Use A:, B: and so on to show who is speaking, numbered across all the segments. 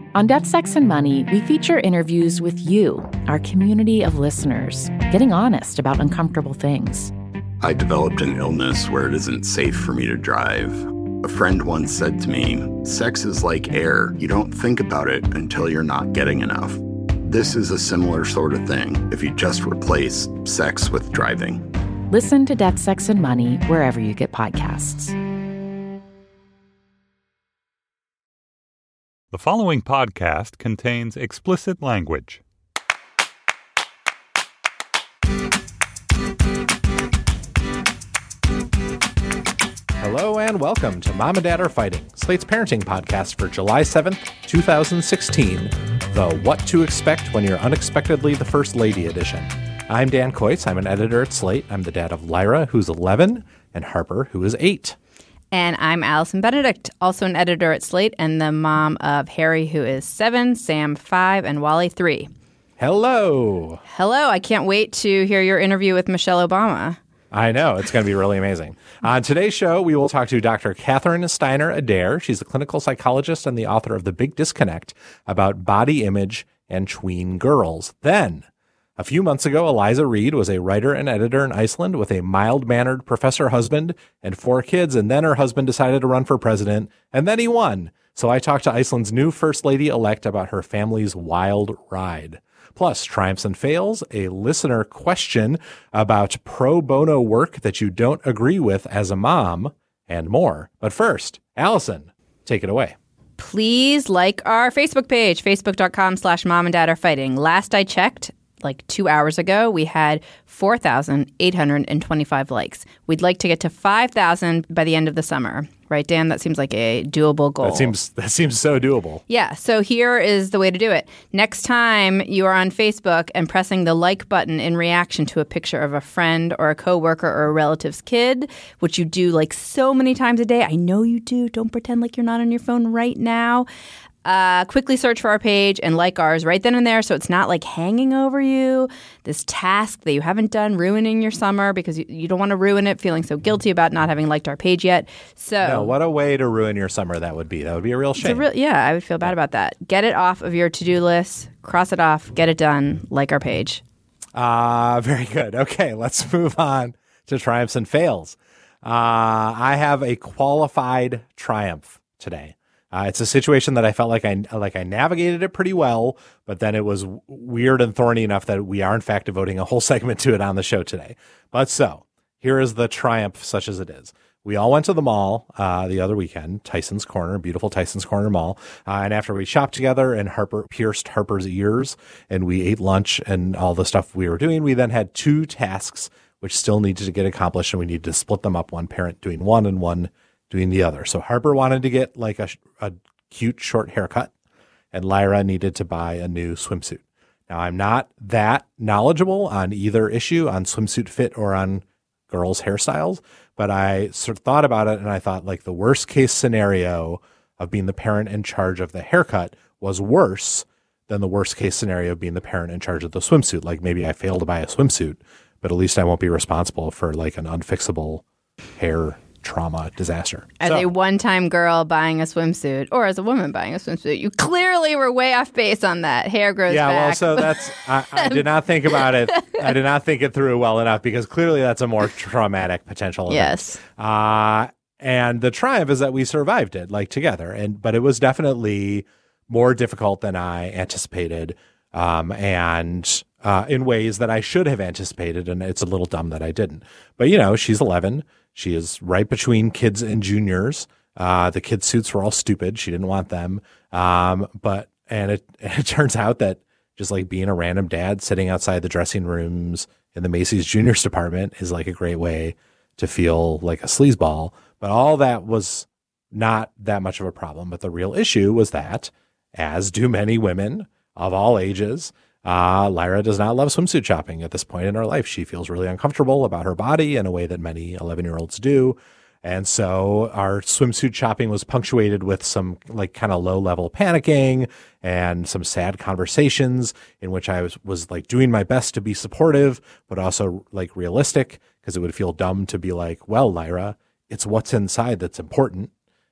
A: On Death, Sex, and Money, we feature interviews with you, our community of listeners, getting honest about uncomfortable things.
B: I developed an illness where it isn't safe for me to drive. A friend once said to me, "Sex is like air. You don't think about it until you're not getting enough." This is a similar sort of thing if you just replace sex with driving.
A: Listen to Death, Sex, and Money wherever you get podcasts.
C: The following podcast contains explicit language.
D: Hello and welcome to Mom and Dad Are Fighting, Slate's parenting podcast for July 7th, 2016, the What to Expect When You're Unexpectedly the First Lady edition. I'm Dan Coitz. I'm an editor at Slate. I'm the dad of Lyra, who's 11, and Harper, who is 8.
E: And I'm Allison Benedict, also an editor at Slate and the mom of Harry, who is 7, Sam 5, and Wally 3.
D: Hello.
E: Hello. I can't wait to hear your interview with Michelle Obama.
D: I know. It's going to be really amazing. On today's show, we will talk to Dr. Catherine Steiner Adair. She's a clinical psychologist and the author of The Big Disconnect about body image and tween girls. Then, a few months ago, Eliza Reid was a writer and editor in Iceland with a mild-mannered professor husband and 4 kids, and then her husband decided to run for president, and then he won. So I talked to Iceland's new First Lady-elect about her family's wild ride. Plus, triumphs and fails, a listener question about pro bono work that you don't agree with as a mom, and more. But first, Allison, take it away.
E: Please like our Facebook page, facebook.com/momanddadarefighting. Last I checked, like 2 hours ago, we had 4,825 likes. We'd like to get to 5,000 by the end of the summer. Right, Dan? That seems like a doable goal.
D: That seems so doable.
E: Yeah, so here is the way to do it. Next time you are on Facebook and pressing the like button in reaction to a picture of a friend or a coworker or a relative's kid, which you do like so many times a day. I know you do. Don't pretend like you're not on your phone right now. Quickly search for our page and like ours right then and there, so it's not like hanging over you, this task that you haven't done, ruining your summer because you don't want to ruin it, feeling so guilty about not having liked our page yet. So,
D: no, what a way to ruin your summer that would be. That would be a real shame.
E: Yeah, I would feel bad about that. Get it off of your to-do list, cross it off, get it done, like our page.
D: Very good. Okay, let's move on to triumphs and fails. I have a qualified triumph today. It's a situation that I felt like I navigated it pretty well, but then it was weird and thorny enough that we are in fact devoting a whole segment to it on the show today. But so, here is the triumph such as it is. We all went to the mall the other weekend, Tyson's Corner, beautiful Tyson's Corner Mall. And after we shopped together and Harper pierced Harper's ears and we ate lunch and all the stuff we were doing, we then had 2 tasks which still needed to get accomplished, and we needed to split them up, one parent doing one and one doing the other. So Harper wanted to get like a cute short haircut, and Lyra needed to buy a new swimsuit. Now, I'm not that knowledgeable on either issue, on swimsuit fit or on girls' hairstyles, but I sort of thought about it, and I thought like the worst case scenario of being the parent in charge of the haircut was worse than the worst case scenario of being the parent in charge of the swimsuit. Like maybe I fail to buy a swimsuit, but at least I won't be responsible for like an unfixable hair trauma disaster.
E: As a one-time girl buying a swimsuit, or as a woman buying a swimsuit, you clearly were way off base on that. Hair grows back.
D: Yeah, well, so that's I did not think about it. I did not think it through well enough because clearly that's a more traumatic potential event.
E: Yes.
D: And the triumph is that we survived it, like together. But it was definitely more difficult than I anticipated, and in ways that I should have anticipated. And it's a little dumb that I didn't. But she's 11. She is right between kids and juniors. The kids' suits were all stupid. She didn't want them. But it turns out that just like being a random dad sitting outside the dressing rooms in the Macy's juniors department is like a great way to feel like a sleazeball. But all that was not that much of a problem. But the real issue was that, as do many women of all ages, Lyra does not love swimsuit shopping at this point in her life. She feels really uncomfortable about her body in a way that many 11-year-olds do. And so our swimsuit shopping was punctuated with some like kind of low-level panicking and some sad conversations in which I was like doing my best to be supportive, but also like realistic, because it would feel dumb to be like, well, Lyra, it's what's inside that's important,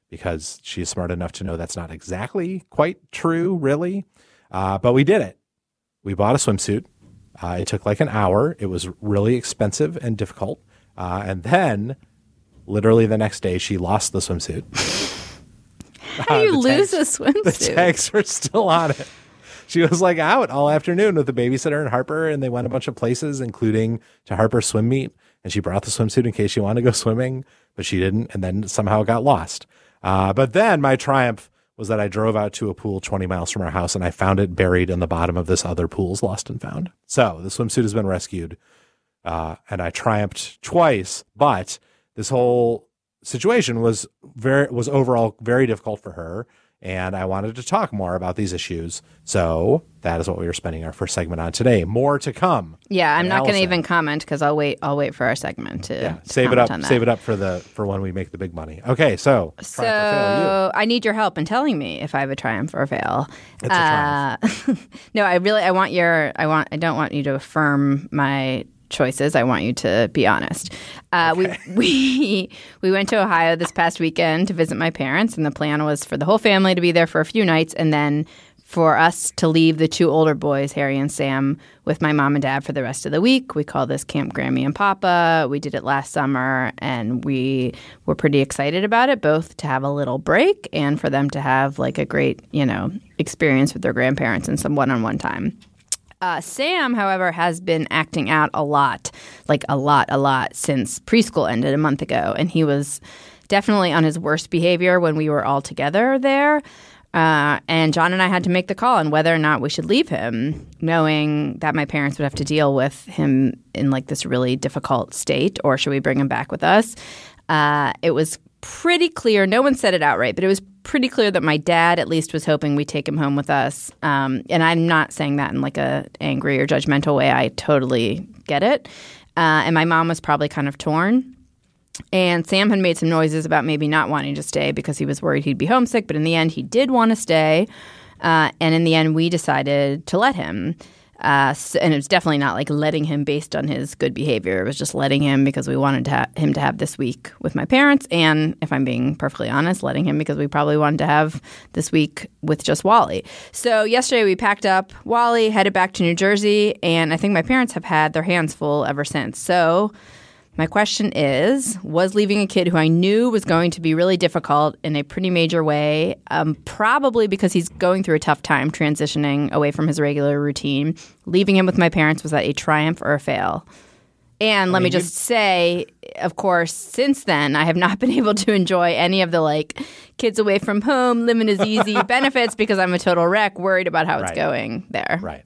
D: because she's smart enough to know that's not exactly quite true, really. But we did it. We bought a swimsuit. It took like an hour. It was really expensive and difficult. And then, literally the next day, she lost the swimsuit.
E: How do you lose a swimsuit?
D: The tags were still on it. She was like out all afternoon with the babysitter and Harper, and they went a bunch of places, including to Harper's swim meet. And she brought the swimsuit in case she wanted to go swimming, but she didn't, and then somehow got lost. But then my triumph was that I drove out to a pool 20 miles from our house, and I found it buried in the bottom of this other pool's lost and found. So the swimsuit has been rescued, and I triumphed twice. But this whole situation was overall very difficult for her, and I wanted to talk more about these issues. So that is what we were spending our first segment on today. More to come.
E: Yeah, I'm not going to even comment because I'll wait for our segment to
D: save it up. Save it up for when we make the big money. Okay, so triumph or fail,
E: I need your help in telling me if I have a triumph or a fail.
D: It's a triumph.
E: No, I don't want you to affirm my choices. I want you to be honest.
D: Okay.
E: We went to Ohio this past weekend to visit my parents, and the plan was for the whole family to be there for a few nights, and then for us to leave the two older boys, Harry and Sam, with my mom and dad for the rest of the week. We call this Camp Grammy and Papa. We did it last summer, and we were pretty excited about it, both to have a little break and for them to have like a great, experience with their grandparents and some one-on-one time. Sam, however, has been acting out a lot since preschool ended a month ago. And he was definitely on his worst behavior when we were all together there. And John and I had to make the call on whether or not we should leave him, knowing that my parents would have to deal with him in like this really difficult state, or should we bring him back with us? It was pretty clear. No one said it outright, but it was pretty clear that my dad at least was hoping we take him home with us. And I'm not saying that in like a angry or judgmental way. I totally get it. And my mom was probably kind of torn. And Sam had made some noises about maybe not wanting to stay because he was worried he'd be homesick. But in the end, he did want to stay. And in the end, we decided to let him. And it was definitely not like letting him based on his good behavior. It was just letting him because we wanted him to have this week with my parents. And if I'm being perfectly honest, letting him because we probably wanted to have this week with just Wally. So yesterday we packed up Wally, headed back to New Jersey, and I think my parents have had their hands full ever since. So my question is, was leaving a kid who I knew was going to be really difficult in a pretty major way, probably because he's going through a tough time transitioning away from his regular routine, leaving him with my parents, was that a triumph or a fail? And let me just say, of course, since then, I have not been able to enjoy any of the like kids away from home, living as easy benefits because I'm a total wreck, worried about how it's going there.
D: Right.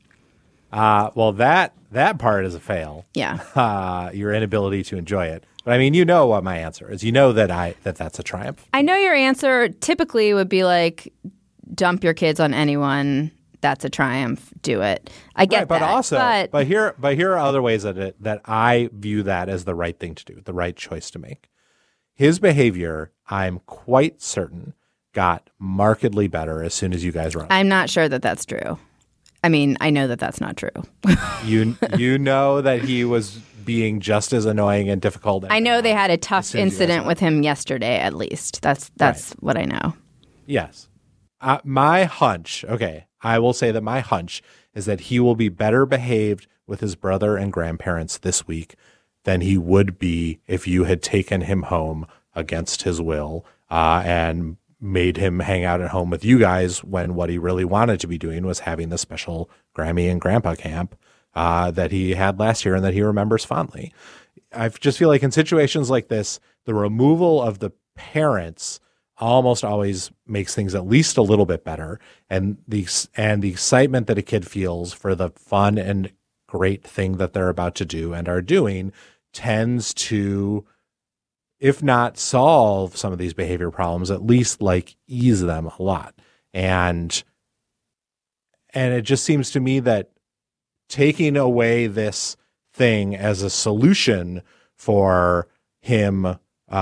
D: Well, that part is a fail.
E: Yeah.
D: Your inability to enjoy it. But I mean, you know what my answer is. You know that that's a triumph.
E: I know your answer typically would be like, dump your kids on anyone. That's a triumph. Do it. I get
D: but
E: that.
D: Also, but here are other ways that I view that as the right thing to do, the right choice to make. His behavior, I'm quite certain, got markedly better as soon as you guys run.
E: I'm not sure that that's true. I mean, I know that that's not true.
D: You know that he was being just as annoying and difficult.
E: I know they had a tough incident with him yesterday, at least. That's right. What I know.
D: Yes. My hunch, okay, I will say that my hunch is that he will be better behaved with his brother and grandparents this week than he would be if you had taken him home against his will and made him hang out at home with you guys when what he really wanted to be doing was having the special Grammy and Grandpa camp that he had last year and that he remembers fondly. I just feel like in situations like this, the removal of the parents almost always makes things at least a little bit better. And the excitement that a kid feels for the fun and great thing that they're about to do and are doing tends to, if not solve some of these behavior problems, at least like ease them a lot. And it just seems to me that taking away this thing as a solution for him,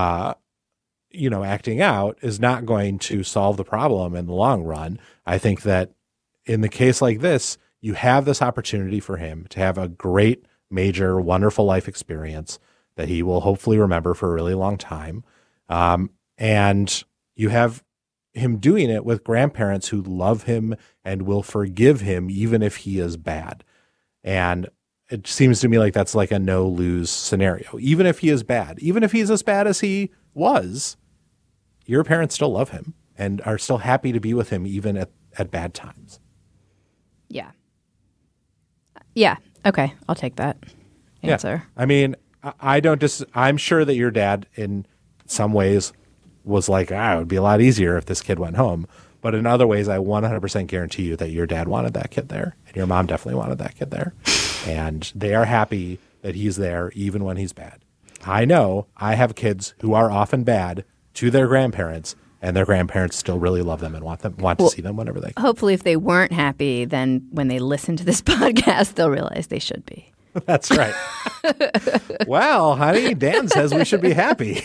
D: acting out is not going to solve the problem in the long run. I think that in the case like this, you have this opportunity for him to have a great, major, wonderful life experience that he will hopefully remember for a really long time. And You have him doing it with grandparents who love him and will forgive him even if he is bad. And it seems to me like that's like a no-lose scenario. Even if he is bad, even if he's as bad as he was, your parents still love him and are still happy to be with him even at bad times.
E: Yeah. Yeah. Okay. I'll take that answer.
D: Yeah. I mean, I'm sure that your dad in some ways was like, it would be a lot easier if this kid went home. But in other ways, I 100% guarantee you that your dad wanted that kid there and your mom definitely wanted that kid there. And they are happy that he's there even when he's bad. I know I have kids who are often bad to their grandparents, and their grandparents still really love them and want to see them whenever they can.
E: Hopefully, if they weren't happy, then when they listen to this podcast, they'll realize they should be.
D: That's right. Well, honey, Dan says we should be happy.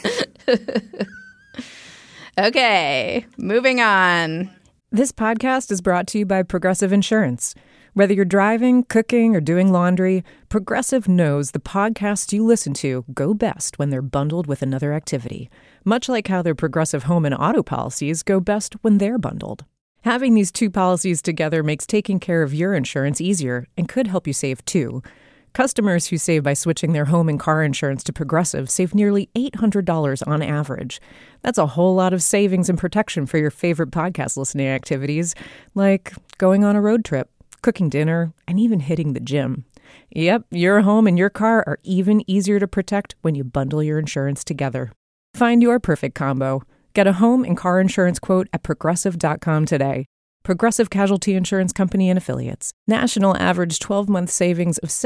E: Okay, moving on.
F: This podcast is brought to you by Progressive Insurance. Whether you're driving, cooking, or doing laundry, Progressive knows the podcasts you listen to go best when they're bundled with another activity, much like how their Progressive home and auto policies go best when they're bundled. Having these two policies together makes taking care of your insurance easier and could help you save too. Customers who save by switching their home and car insurance to Progressive save nearly $800 on average. That's a whole lot of savings and protection for your favorite podcast listening activities, like going on a road trip, cooking dinner, and even hitting the gym. Yep, your home and your car are even easier to protect when you bundle your insurance together. Find your perfect combo. Get a home and car insurance quote at Progressive.com today. Progressive Casualty Insurance Company and Affiliates. National average 12-month savings of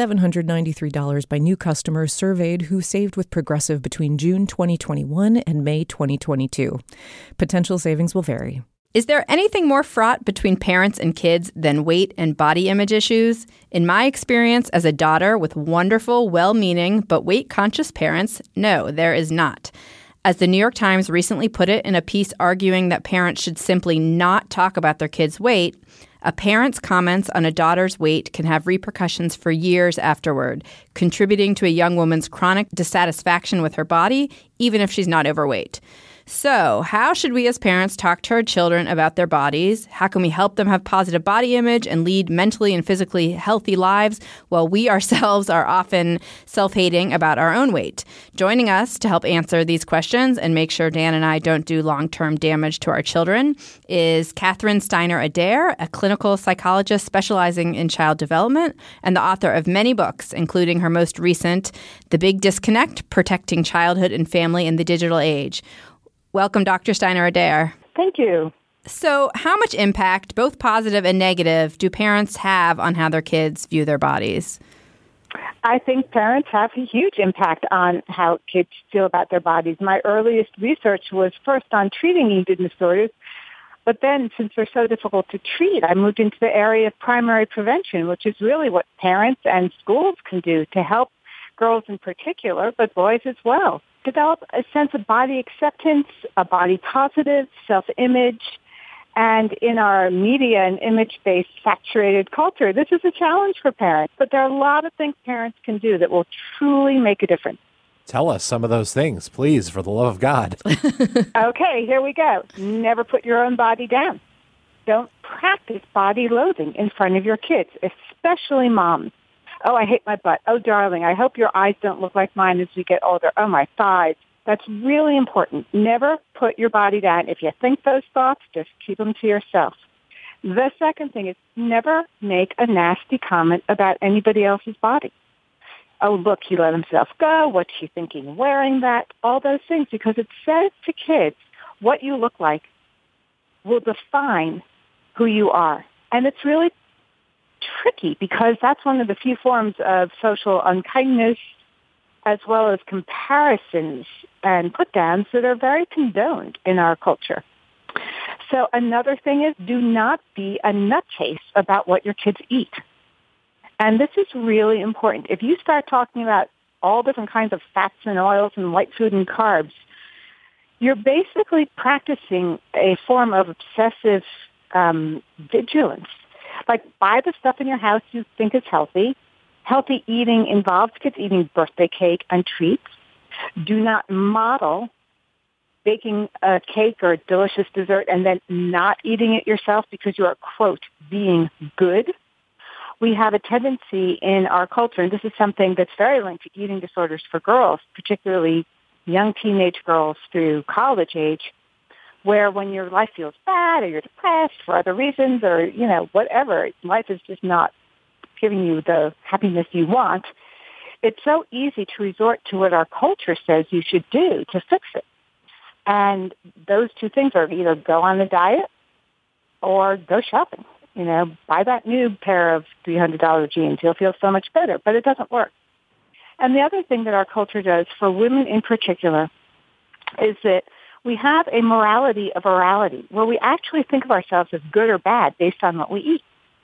F: $793 by new customers surveyed who saved with Progressive between June 2021 and May 2022. Potential savings will vary.
E: Is there anything more fraught between parents and kids than weight and body image issues? In my experience as a daughter with wonderful, well-meaning, but weight-conscious parents, no, there is not. As the New York Times recently put it in a piece arguing that parents should simply not talk about their kids' weight, a parent's comments on a daughter's weight can have repercussions for years afterward, contributing to a young woman's chronic dissatisfaction with her body, even if she's not overweight. So, how should we as parents talk to our children about their bodies? How can we help them have positive body image and lead mentally and physically healthy lives while we ourselves are often self-hating about our own weight? Joining us to help answer these questions and make sure Dan and I don't do long-term damage to our children is Catherine Steiner-Adair, a clinical psychologist specializing in child development and the author of many books, including her most recent, The Big Disconnect, Protecting Childhood and Family in the Digital Age. Welcome, Dr. Steiner-Adair.
G: Thank you.
E: So how much impact, both positive and negative, do parents have on how their kids view their bodies?
G: I think parents have a huge impact on how kids feel about their bodies. My earliest research was first on treating eating disorders, but then since they're so difficult to treat, I moved into the area of primary prevention, which is really what parents and schools can do to help girls in particular, but boys as well. Develop a sense of body acceptance, a body positive, self-image, and in our media and image-based saturated culture, this is a challenge for parents. But there are a lot of things parents can do that will truly make a difference.
D: Tell us some of those things, please, for the love of God.
G: Okay, here we go. Never put your own body down. Don't practice body loathing in front of your kids, especially moms. Oh, I hate my butt. Oh, darling, I hope your eyes don't look like mine as we get older. Oh, my thighs. That's really important. Never put your body down. If you think those thoughts, just keep them to yourself. The second thing is never make a nasty comment about anybody else's body. Oh, look, he let himself go. What's she thinking wearing that? All those things, because it says to kids what you look like will define who you are. And it's really tricky because that's one of the few forms of social unkindness as well as comparisons and put-downs that are very condoned in our culture. So another thing is do not be a nutcase about what your kids eat. And this is really important. If you start talking about all different kinds of fats and oils and white food and carbs, you're basically practicing a form of obsessive vigilance. Like, buy the stuff in your house you think is healthy. Healthy eating involves kids eating birthday cake and treats. Do not model baking a cake or a delicious dessert and then not eating it yourself because you are, quote, being good. We have a tendency in our culture, and this is something that's very linked to eating disorders for girls, particularly young teenage girls through college age, where when your life feels bad or you're depressed for other reasons or, whatever, life is just not giving you the happiness you want, it's so easy to resort to what our culture says you should do to fix it. And those two things are either go on a diet or go shopping. Buy that new pair of $300 jeans. You'll feel so much better, but it doesn't work. And the other thing that our culture does, for women in particular, is that we have a morality of orality where we actually think of ourselves as good or bad based on what we eat.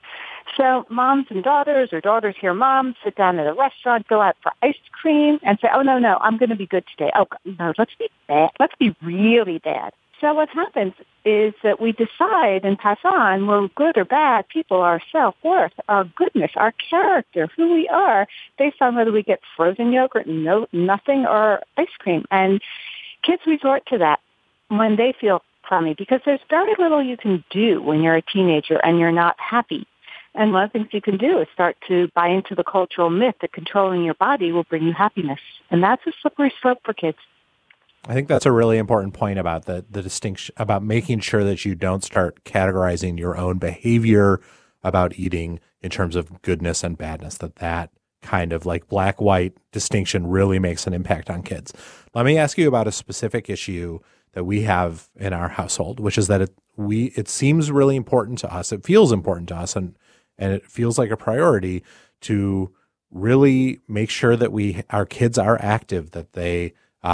G: So moms and daughters, or daughters hear moms, sit down at a restaurant, go out for ice cream, and say, oh, no, I'm going to be good today. Oh, no, let's be bad. Let's be really bad. So what happens is that we decide and pass on we're good or bad people, our self-worth, our goodness, our character, who we are, based on whether we get frozen yogurt, nothing, or ice cream. And kids resort to that when they feel crummy because there's very little you can do when you're a teenager and you're not happy. And one of the things you can do is start to buy into the cultural myth that controlling your body will bring you happiness. And that's a slippery slope for kids.
D: I think that's a really important point about the distinction, about making sure that you don't start categorizing your own behavior about eating in terms of goodness and badness, that kind of like black-white distinction really makes an impact on kids. Let me ask you about a specific issue that we have in our household, which is that it seems really important to us. It feels important to us, and it feels like a priority to really make sure that our kids are active, that they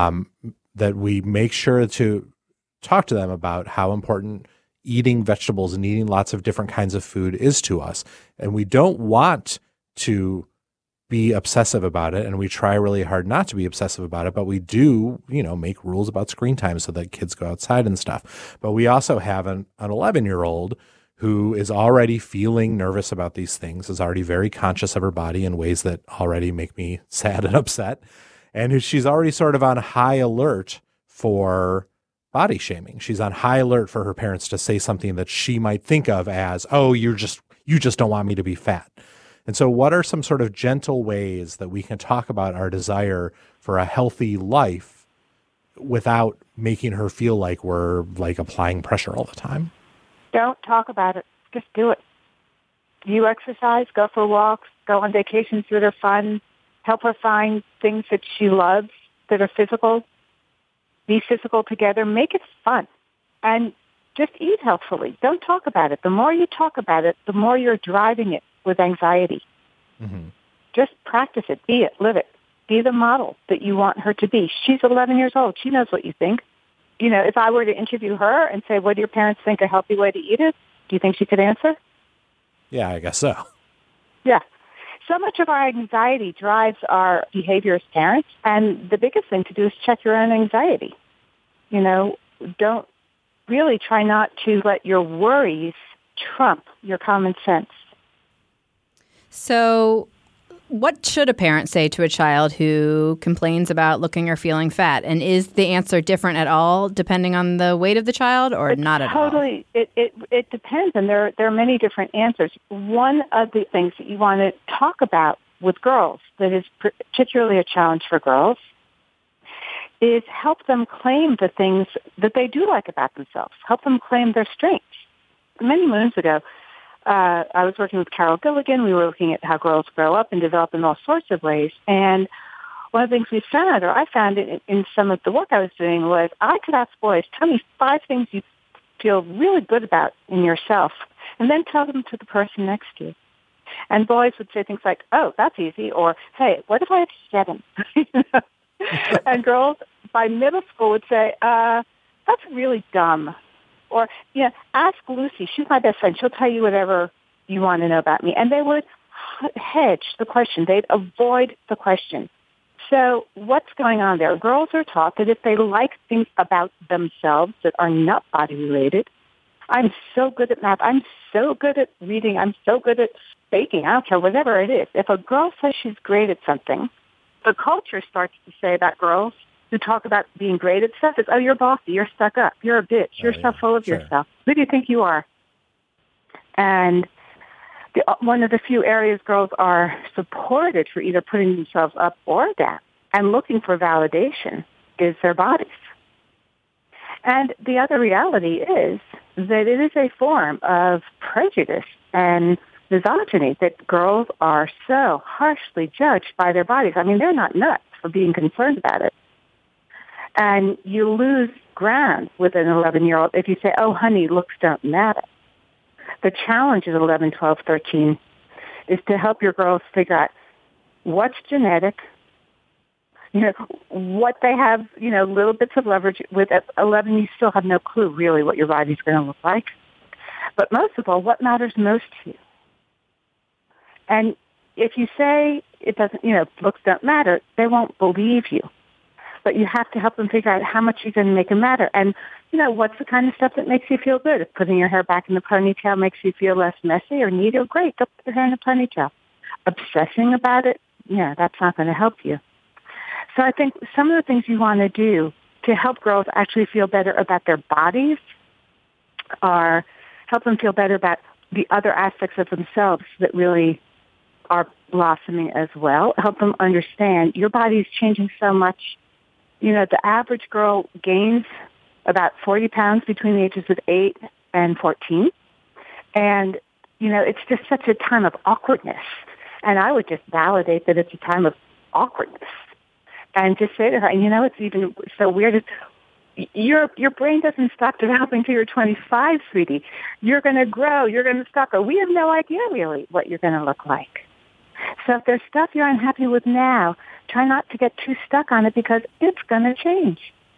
D: that we make sure to talk to them about how important eating vegetables and eating lots of different kinds of food is to us. And we don't want to be obsessive about it, and we try really hard not to be obsessive about it, but we do, make rules about screen time so that kids go outside and stuff. But we also have an 11-year-old who is already feeling nervous about these things, is already very conscious of her body in ways that already make me sad and upset. And she's already sort of on high alert for body shaming. She's on high alert for her parents to say something that she might think of as, oh, you just don't want me to be fat. And so what are some sort of gentle ways that we can talk about our desire for a healthy life without making her feel like we're like applying pressure all the time?
G: Don't talk about it. Just do it. You exercise, go for walks, go on vacations that are fun, help her find things that she loves that are physical. Be physical together. Make it fun. And just eat healthfully. Don't talk about it. The more you talk about it, the more you're driving it with anxiety. Mm-hmm. Just practice it. Be it. Live it. Be the model that you want her to be. She's 11 years old. She knows what you think. If I were to interview her and say, what do your parents think a healthy way to eat is? Do you think she could answer?
D: Yeah, I guess so.
G: Yeah. So much of our anxiety drives our behavior as parents, and the biggest thing to do is check your own anxiety. Don't really try not to let your worries trump your common sense.
E: So what should a parent say to a child who complains about looking or feeling fat? And is the answer different at all depending on the weight of the child or not at all?
G: Totally. It depends, and there are many different answers. One of the things that you want to talk about with girls that is particularly a challenge for girls is help them claim the things that they do like about themselves. Help them claim their strengths. Many moons ago, I was working with Carol Gilligan. We were looking at how girls grow up and develop in all sorts of ways. And one of the things we found, or I found in some of the work I was doing, was I could ask boys, tell me 5 things you feel really good about in yourself, and then tell them to the person next to you. And boys would say things like, oh, that's easy, or, hey, what if I had 7? And girls by middle school would say, that's really dumb. Or, ask Lucy. She's my best friend. She'll tell you whatever you want to know about me. And they would hedge the question. They'd avoid the question. So what's going on there? Girls are taught that if they like things about themselves that are not body-related, I'm so good at math. I'm so good at reading. I'm so good at baking. I don't care, whatever it is. If a girl says she's great at something, the culture starts to say about girls, who talk about being great at stuff is, oh, you're bossy, you're stuck up, you're a bitch, you're so full of yourself. Who do you think you are? And one of the few areas girls are supported for either putting themselves up or down and looking for validation is their bodies. And the other reality is that it is a form of prejudice and misogyny that girls are so harshly judged by their bodies. I mean, they're not nuts for being concerned about it. And you lose ground with an 11-year-old if you say, oh, honey, looks don't matter. The challenge at 11, 12, 13 is to help your girls figure out what's genetic, what they have, little bits of leverage with. At 11, you still have no clue really what your body's going to look like. But most of all, what matters most to you? And if you say it doesn't, looks don't matter, they won't believe you. But you have to help them figure out how much you're going to make it matter. And, what's the kind of stuff that makes you feel good? If putting your hair back in the ponytail makes you feel less messy or neat, oh, great, go put your hair in a ponytail. Obsessing about it, that's not going to help you. So I think some of the things you want to do to help girls actually feel better about their bodies are help them feel better about the other aspects of themselves that really are blossoming as well. Help them understand your body is changing so much. The average girl gains about 40 pounds between the ages of 8 and 14. And, it's just such a time of awkwardness. And I would just validate that it's a time of awkwardness. And just say to her, it's even so weird. Your brain doesn't stop developing until you're 25, sweetie. You're going to grow. You're going to stop. We have no idea really what you're going to look like. So if there's stuff you're unhappy with now, try not to get too stuck on it because it's going to change.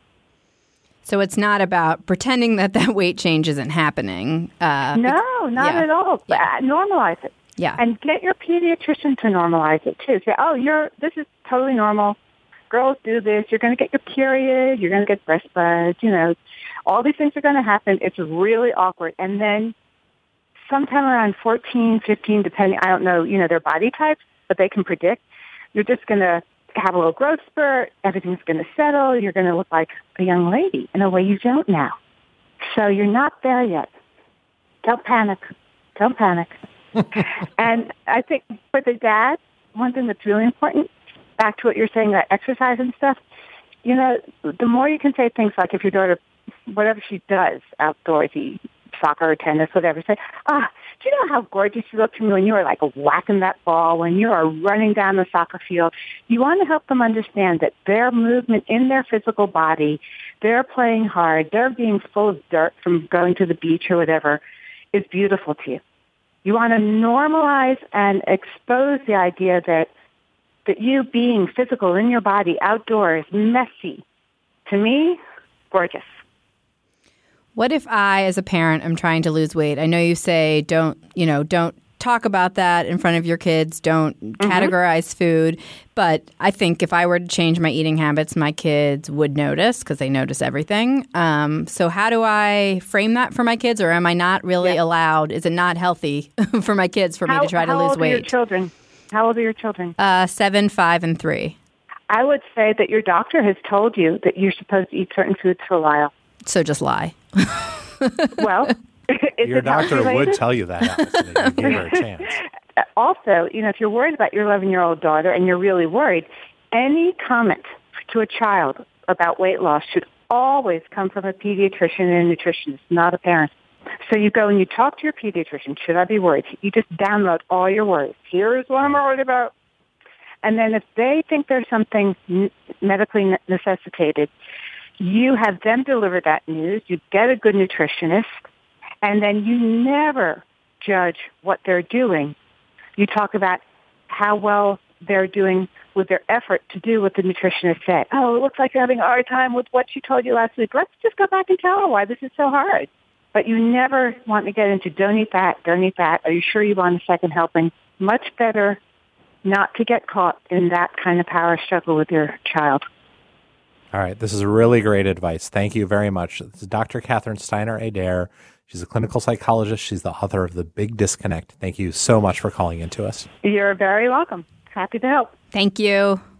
E: So it's not about pretending that weight change isn't happening.
G: No, not at all. Yeah. Normalize it.
E: Yeah.
G: And get your pediatrician to normalize it too. Say, this is totally normal. Girls do this. You're going to get your period. You're going to get breast buds. All these things are going to happen. It's really awkward. And then sometime around 14, 15, depending, I don't know, their body types, but they can predict. You're just going to have a little growth spurt. Everything's going to settle. You're going to look like a young lady in a way you don't now. So you're not there yet. Don't panic. Don't panic. And I think for the dad, one thing that's really important, back to what you're saying about exercise and stuff, the more you can say things like if your daughter, whatever she does, outdoorsy, soccer or tennis, whatever, say, do you know how gorgeous you look to me when you are like whacking that ball, when you are running down the soccer field? You want to help them understand that their movement in their physical body, they're playing hard, they're being full of dirt from going to the beach or whatever, is beautiful to you. You want to normalize and expose the idea that you being physical in your body, outdoors, messy, to me, gorgeous.
E: What if I, as a parent, am trying to lose weight? I know you say don't talk about that in front of your kids, don't categorize food, but I think if I were to change my eating habits, my kids would notice because they notice everything. So how do I frame that for my kids, or am I not really allowed? Is it not healthy for my kids for me to try to lose weight?
G: How old are your children? How old are your children?
E: 7, 5, and 3.
G: I would say that your doctor has told you that you're supposed to eat certain foods for a while.
E: So just lie.
G: Well,
D: your doctor would tell you that, Allison, if you gave her a chance.
G: Also, if you're worried about your 11-year-old daughter and you're really worried, any comment to a child about weight loss should always come from a pediatrician and a nutritionist, not a parent. So you go and you talk to your pediatrician. Should I be worried? You just download all your worries. Here's what I'm worried about. And then if they think there's something medically necessitated, you have them deliver that news. You get a good nutritionist, and then you never judge what they're doing. You talk about how well they're doing with their effort to do what the nutritionist said. Oh, it looks like you're having a hard time with what she told you last week. Let's just go back and tell her why this is so hard. But you never want to get into don't eat that, don't eat that. Are you sure you want a second helping? Much better not to get caught in that kind of power struggle with your child.
D: All right. This is really great advice. Thank you very much. This is Dr. Catherine Steiner-Adair. She's a clinical psychologist. She's the author of The Big Disconnect. Thank you so much for calling in to us.
G: You're very welcome. Happy to help.
E: Thank you.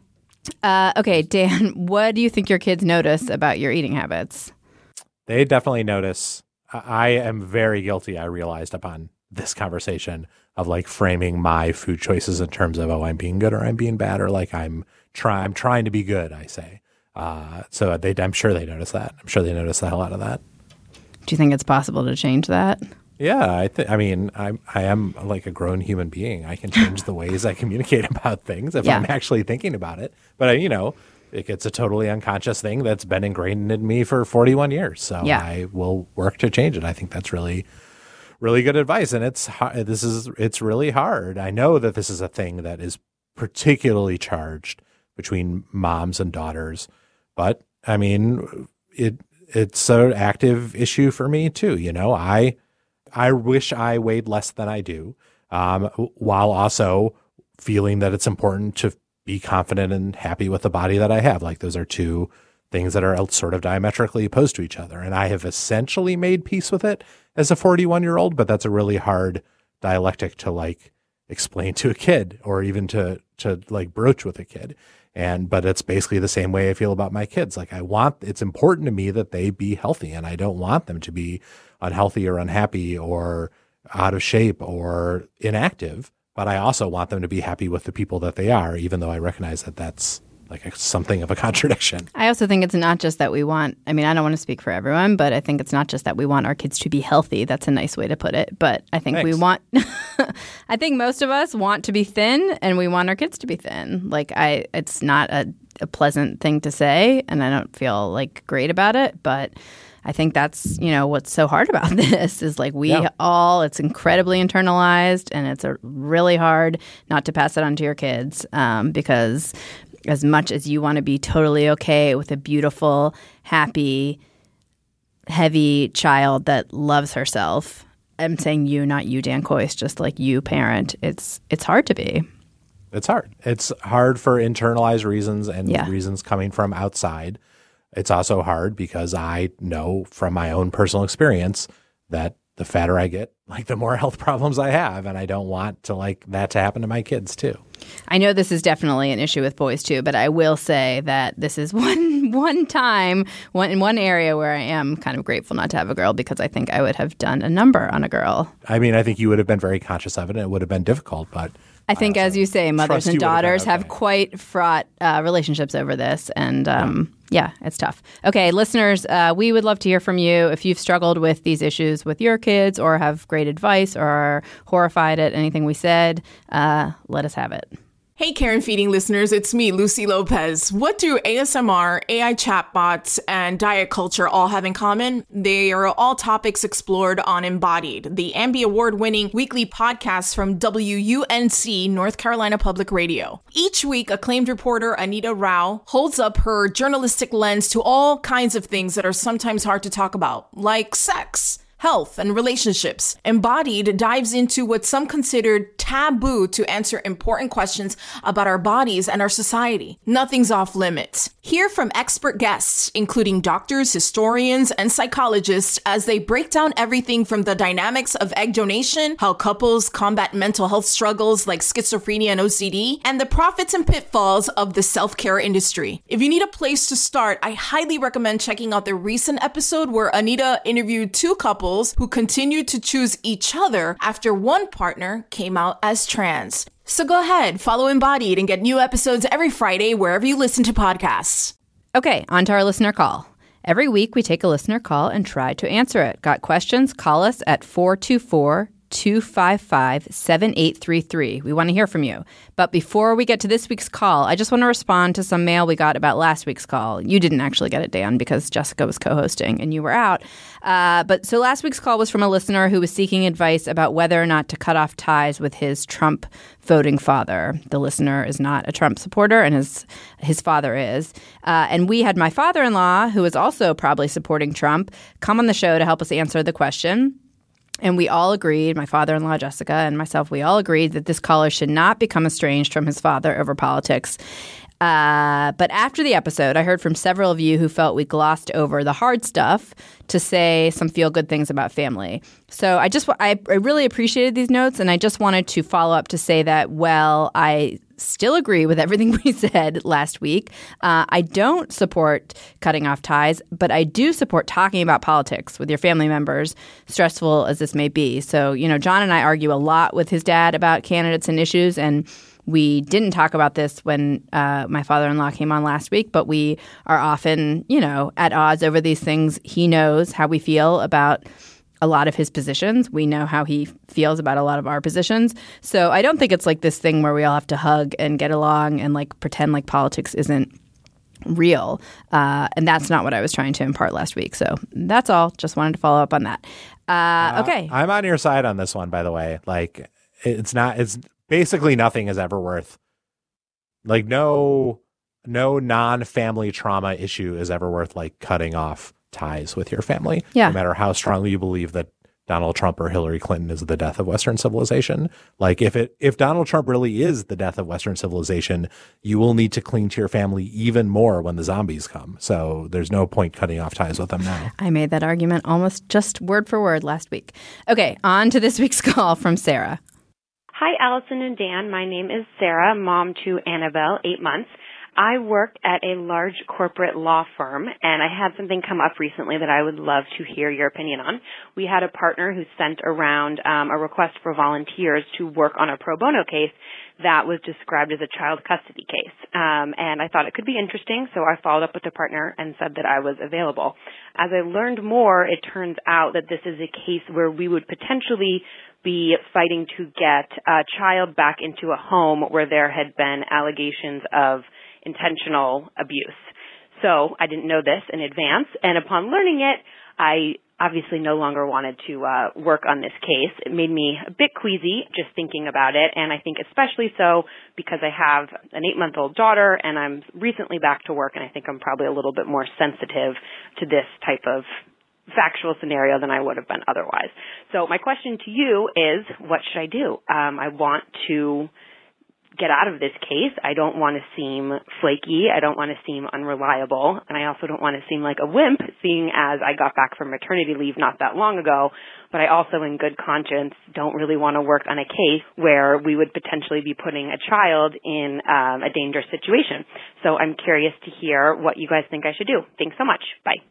E: Okay, Dan, what do you think your kids notice about your eating habits?
D: They definitely notice. I am very guilty, I realized upon this conversation, of like framing my food choices in terms of, I'm being good or I'm being bad, or like I'm trying to be good, I say. So I'm sure they notice that. I'm sure they notice the hell out of that.
E: Do you think it's possible to change that?
D: Yeah, I mean, I am like a grown human being. I can change the ways I communicate about things if I'm actually thinking about it. But, it's a totally unconscious thing that's been ingrained in me for 41 years. So I will work to change it. I think that's really, really good advice. And it's really hard. I know that this is a thing that is particularly charged between moms and daughters. But, I mean, it's an active issue for me, too. I wish I weighed less than I do, while also feeling that it's important to be confident and happy with the body that I have. Like, those are two things that are sort of diametrically opposed to each other. And I have essentially made peace with it as a 41-year-old, but that's a really hard dialectic to like explain to a kid, or even to like broach with a kid. But it's basically the same way I feel about my kids. Like, it's important to me that they be healthy, and I don't want them to be unhealthy or unhappy or out of shape or inactive. But I also want them to be happy with the people that they are, even though I recognize that that's like something of a contradiction.
E: I also think it's not just that we want, I mean, I don't want to speak for everyone, but I think it's not just that we want our kids to be healthy. That's a nice way to put it. But I think I think most of us want to be thin, and we want our kids to be thin. Like, it's not a pleasant thing to say, and I don't feel like great about it, but I think that's, what's so hard about this is like it's incredibly internalized, and it's really hard not to pass it on to your kids, because as much as you want to be totally okay with a beautiful, happy, heavy child that loves herself, I'm saying you, not you, Dan Kois, just like you parent, it's hard to be.
D: It's hard. It's hard for internalized reasons and reasons coming from outside. It's also hard because I know from my own personal experience that the fatter I get, like the more health problems I have, and I don't want to like that to happen to my kids too.
E: I know this is definitely an issue with boys too, but I will say that this is one time in one area where I am kind of grateful not to have a girl, because I think I would have done a number on a girl.
D: I mean, I think you would have been very conscious of it, and it would have been difficult, but
E: I think, as you say, mothers and daughters have quite fraught relationships over this. And it's tough. Okay, listeners, we would love to hear from you. If you've struggled with these issues with your kids, or have great advice, or are horrified at anything we said, let us have it.
H: Hey, Karen Feeding listeners, it's me, Lucy Lopez. What do ASMR, AI chatbots, and diet culture all have in common? They are all topics explored on Embodied, the Ambie Award-winning weekly podcast from WUNC, North Carolina Public Radio. Each week, acclaimed reporter Anita Rao holds up her journalistic lens to all kinds of things that are sometimes hard to talk about, like sex, health, and relationships. Embodied dives into what some considered taboo to answer important questions about our bodies and our society. Nothing's off limits. Hear from expert guests, including doctors, historians, and psychologists, as they break down everything from the dynamics of egg donation, how couples combat mental health struggles like schizophrenia and OCD, and the profits and pitfalls of the self-care industry. If you need a place to start, I highly recommend checking out the recent episode where Anita interviewed two couples who continued to choose each other after one partner came out as trans. So go ahead, follow Embodied, and get new episodes every Friday wherever you listen to podcasts.
E: Okay, on to our listener call. Every week we take a listener call and try to answer it. Got questions? Call us at 424-255-7833. We want to hear from you. But before we get to this week's call, I just want to respond to some mail we got about last week's call. You didn't actually get it, Dan, because Jessica was co-hosting and you were out. But so last week's call was from a listener who was seeking advice about whether or not to cut off ties with his Trump voting father. The listener is not a Trump supporter, and his father is. And we had my father-in-law, who is also probably supporting Trump, come on the show to help us answer the question. And we all agreed, my father-in-law, Jessica, and myself, we all agreed that this caller should not become estranged from his father over politics. But after the episode, I heard from several of you who felt we glossed over the hard stuff to say some feel-good things about family. So I really appreciated these notes, and I just wanted to follow up to say that, well, I still agree with everything we said last week. I don't support cutting off ties, but I do support talking about politics with your family members, stressful as this may be. So, John and I argue a lot with his dad about candidates and issues, and we didn't talk about this when my father-in-law came on last week, but we are often, at odds over these things. He knows how we feel about a lot of his positions. We know how he feels about a lot of our positions. So I don't think it's like this thing where we all have to hug and get along and like pretend like politics isn't real. And that's not what I was trying to impart last week. So that's all. Just wanted to follow up on that. Okay.
D: I'm on your side on this one, by the way. Like, it's basically nothing is ever worth, like, no non-family trauma issue is ever worth like cutting off ties with your family, no matter how strongly you believe that Donald Trump or Hillary Clinton is the death of Western civilization. Like, if Donald Trump really is the death of Western civilization, you will need to cling to your family even more when the zombies come. So there's no point cutting off ties with them now.
E: I made that argument almost just word for word last week. Okay, on to this week's call from Sarah.
I: Hi, Allison and Dan. My name is Sarah, mom to Annabelle, 8 months. I work at a large corporate law firm, and I had something come up recently that I would love to hear your opinion on. We had a partner who sent around a request for volunteers to work on a pro bono case that was described as a child custody case. And I thought it could be interesting, so I followed up with the partner and said that I was available. As I learned more, it turns out that this is a case where we would potentially be fighting to get a child back into a home where there had been allegations of intentional abuse. So I didn't know this in advance, and upon learning it, I obviously no longer wanted to work on this case. It made me a bit queasy just thinking about it, and I think especially so because I have an 8-month-old daughter, and I'm recently back to work, and I think I'm probably a little bit more sensitive to this type of factual scenario than I would have been otherwise. So my question to you is, what should I do? I want to get out of this case. I don't want to seem flaky. I don't want to seem unreliable. And I also don't want to seem like a wimp, seeing as I got back from maternity leave not that long ago. But I also, in good conscience, don't really want to work on a case where we would potentially be putting a child in a dangerous situation. So I'm curious to hear what you guys think I should do. Thanks so much. Bye.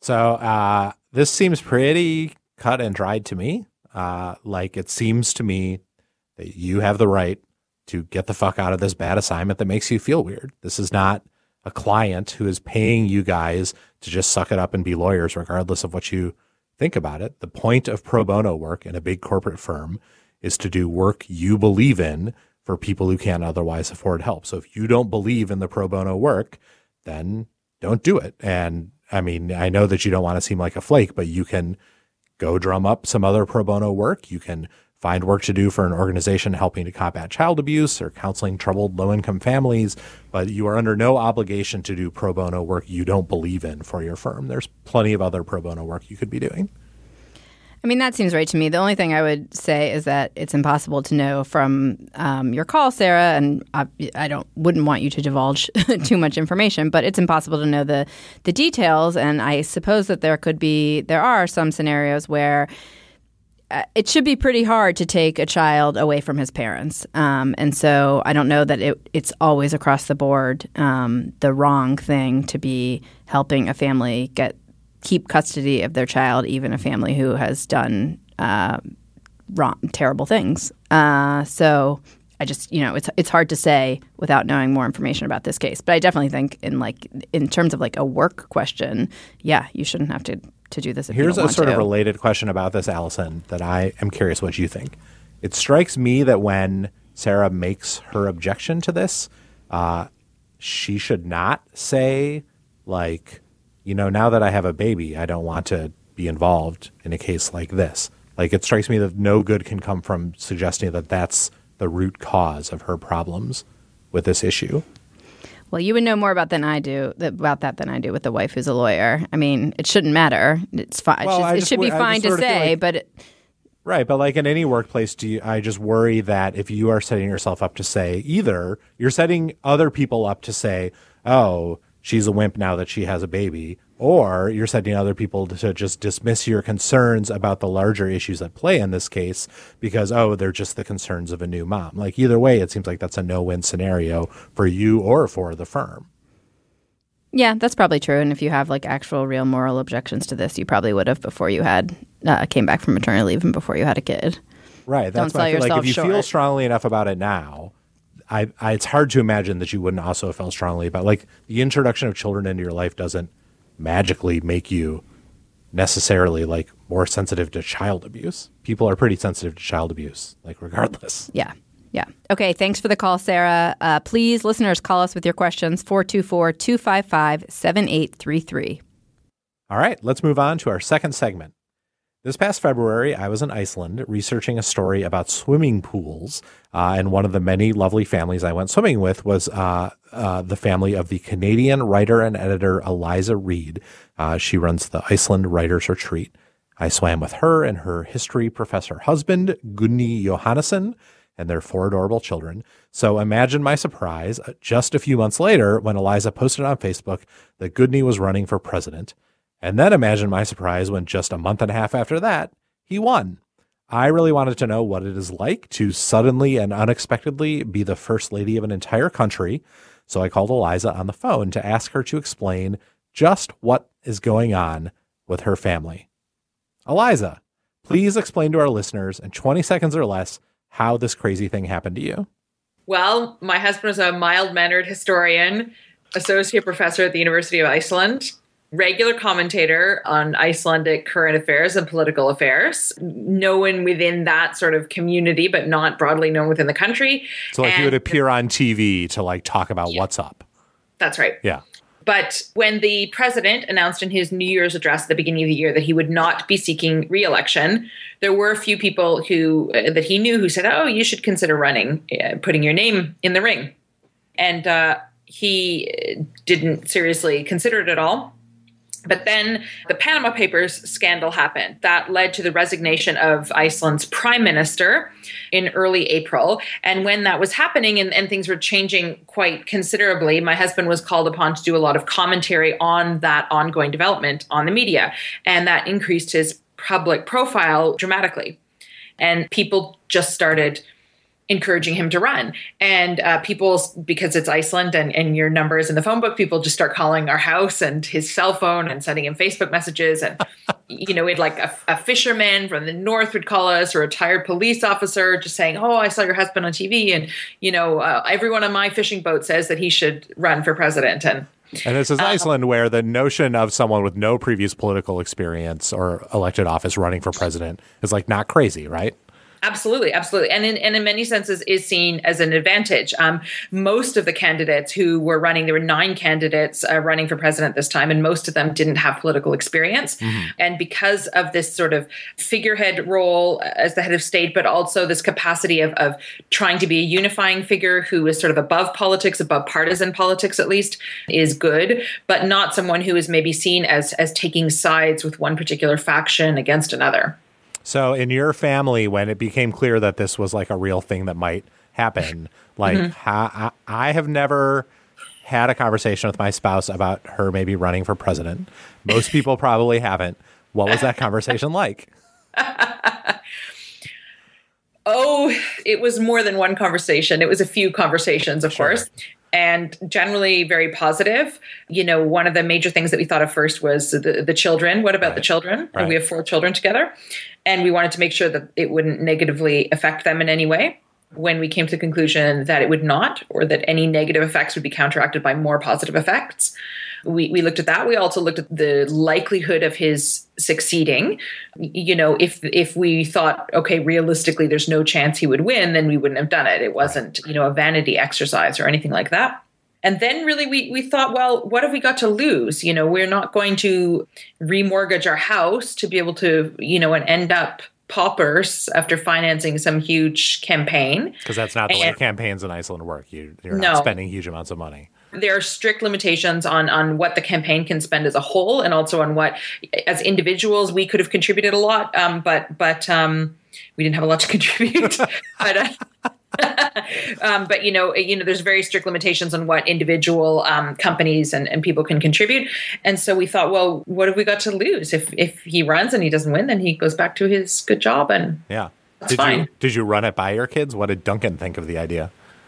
D: So this seems pretty cut and dried to me. Like, it seems to me that you have the right to get the fuck out of this bad assignment that makes you feel weird. This is not a client who is paying you guys to just suck it up and be lawyers, regardless of what you think about it. The point of pro bono work in a big corporate firm is to do work you believe in for people who can't otherwise afford help. So if you don't believe in the pro bono work, then don't do it. And I mean, I know that you don't want to seem like a flake, but you can go drum up some other pro bono work. You can find work to do for an organization helping to combat child abuse or counseling troubled low-income families, but you are under no obligation to do pro bono work you don't believe in for your firm. There's plenty of other pro bono work you could be doing.
E: I mean, that seems right to me. The only thing I would say is that it's impossible to know from your call, Sarah, and wouldn't want you to divulge too much information, but it's impossible to know the details. And I suppose that there are some scenarios where it should be pretty hard to take a child away from his parents. And so I don't know that it's always across the board the wrong thing to be helping a family keep custody of their child, even a family who has done terrible things. So I just, it's hard to say without knowing more information about this case. But I definitely think in terms of like a work question, yeah, you shouldn't have to do this if you don't want to. Here's a
D: sort of related question about this, Allison, that I am curious what you think. It strikes me that when Sarah makes her objection to this, she should not say, like, now that I have a baby, I don't want to be involved in a case like this. Like, it strikes me that no good can come from suggesting that that's the root cause of her problems with this issue.
E: Well, you would know more about that than I do with the wife who's a lawyer. I mean, it shouldn't matter. It's fine. Well, it should be fine to say, but
D: right. But like in any workplace, I just worry that if you are setting yourself up to say, either you're setting other people up to say, oh, she's a wimp now that she has a baby, or you're sending other people to just dismiss your concerns about the larger issues at play in this case because, they're just the concerns of a new mom. Like either way, it seems like that's a no-win scenario for you or for the firm.
E: Yeah, that's probably true. And if you have like actual real moral objections to this, you probably would have before you had came back from maternity leave and before you had a kid.
D: Right. That's
E: Don't sell yourself
D: like if you
E: short.
D: feel strongly enough about it now, it's hard to imagine that you wouldn't also feel strongly about like the introduction of children into your life doesn't magically make you necessarily like more sensitive to child abuse. People are pretty sensitive to child abuse, like regardless.
E: Yeah. Yeah. Okay. Thanks for the call, Sarah. Please, listeners, call us with your questions, 424-255-7833.
D: All right. Let's move on to our second segment. This past February, I was in Iceland researching a story about swimming pools. And one of the many lovely families I went swimming with was the family of the Canadian writer and editor Eliza Reid. She runs the Iceland Writers Retreat. I swam with her and her history professor husband, Gudni Johannesson, and their 4 adorable children. So imagine my surprise just a few months later when Eliza posted on Facebook that Gudni was running for president. And then imagine my surprise when just a month and a half after that, he won. I really wanted to know what it is like to suddenly and unexpectedly be the first lady of an entire country. So I called Eliza on the phone to ask her to explain just what is going on with her family. Eliza, please explain to our listeners in 20 seconds or less how this crazy thing happened to you.
J: Well, my husband is a mild-mannered historian, associate professor at the University of Iceland, regular commentator on Icelandic current affairs and political affairs, known within that sort of community, but not broadly known within the country.
D: So like you would appear on TV to like talk about what's up.
J: That's right.
D: Yeah.
J: But when the president announced in his New Year's address at the beginning of the year that he would not be seeking re-election, there were a few people who that he knew who said, you should consider running, putting your name in the ring. And he didn't seriously consider it at all. But then the Panama Papers scandal happened. That led to the resignation of Iceland's prime minister in early April. And when that was happening and things were changing quite considerably, my husband was called upon to do a lot of commentary on that ongoing development on the media. And that increased his public profile dramatically. And people just started encouraging him to run. And people, because it's Iceland and your number is in the phone book, people just start calling our house and his cell phone and sending him Facebook messages. And, we had like a fisherman from the north would call us, or a retired police officer just saying, I saw your husband on TV. And, everyone on my fishing boat says that he should run for president. And
D: this is Iceland, where the notion of someone with no previous political experience or elected office running for president is like not crazy, right?
J: Absolutely, absolutely. And in many senses is seen as an advantage. Most of the candidates who were running, there were 9 candidates running for president this time, and most of them didn't have political experience. Mm-hmm. And because of this sort of figurehead role as the head of state, but also this capacity of trying to be a unifying figure who is sort of above politics, above partisan politics at least, is good, but not someone who is maybe seen as taking sides with one particular faction against another.
D: So in your family, when it became clear that this was like a real thing that might happen, like mm-hmm. I have never had a conversation with my spouse about her maybe running for president. Most people probably haven't. What was that conversation like?
J: It was more than one conversation. It was a few conversations, of course. And generally very positive. One of the major things that we thought of first was the children. What about the children? Right. We have 4 children together. And we wanted to make sure that it wouldn't negatively affect them in any way. When we came to the conclusion that it would not, or that any negative effects would be counteracted by more positive effects, we looked at that. We also looked at the likelihood of his succeeding. If we thought, okay, realistically, there's no chance he would win, then we wouldn't have done it. It wasn't, a vanity exercise or anything like that. And then really we thought, well, what have we got to lose? We're not going to remortgage our house to be able to, and end up paupers after financing some huge campaign.
D: Because that's not the way campaigns in Iceland work. You're not spending huge amounts of money.
J: There are strict limitations on what the campaign can spend as a whole, and also on what, as individuals, we could have contributed a lot, but we didn't have a lot to contribute. But there's very strict limitations on what individual companies and people can contribute. And so we thought, well, what have we got to lose? If he runs and he doesn't win, then he goes back to his good job, and that's fine.
D: Did you run it by your kids? What did Duncan think of the idea?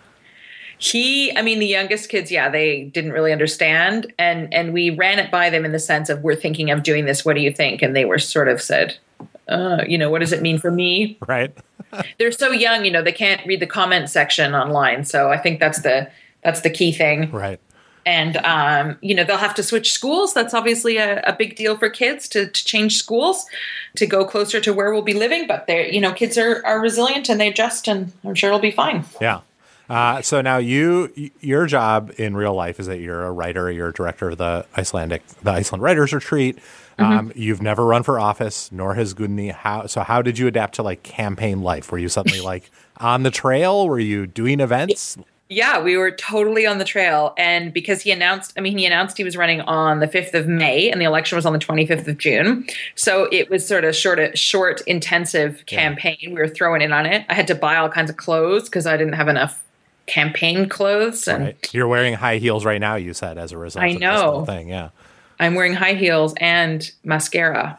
J: The youngest kids, they didn't really understand. And we ran it by them in the sense of, we're thinking of doing this. What do you think? And they were sort of said, what does it mean for me?
D: Right.
J: They're so young, they can't read the comment section online. So I think that's the key thing.
D: Right.
J: And, they'll have to switch schools. That's obviously a big deal for kids to change schools, to go closer to where we'll be living. But they're, kids are resilient and they adjust, and I'm sure it'll be fine.
D: Yeah. So now your job in real life is that you're a writer, you're a director of the Iceland Writers Retreat. You've never run for office, nor has Gudni. How did you adapt to like campaign life? Were you suddenly like on the trail? Were you doing events?
J: Yeah, we were totally on the trail. And because he announced he was running on the 5th of May and the election was on the 25th of June. So it was sort of short, intensive campaign. We were throwing in on it. I had to buy all kinds of clothes because I didn't have enough campaign clothes. And
D: right. You're wearing high heels right now, you said, as a result of this whole thing. Yeah.
J: I'm wearing high heels and mascara.